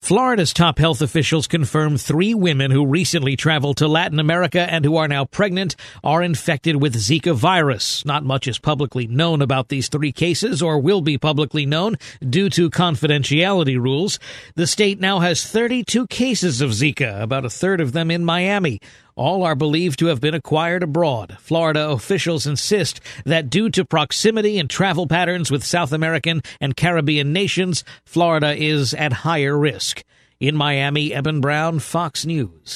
Florida's top health officials confirmed 3 women who recently traveled to Latin America and who are now pregnant are infected with Zika virus. Not much is publicly known about these 3 cases or will be publicly known due to confidentiality rules. The state now has 32 cases of Zika, about a third of them in Miami. All are believed to have been acquired abroad. Florida officials insist that due to proximity and travel patterns with South American and Caribbean nations, Florida is at higher risk. In Miami, Eben Brown, Fox News.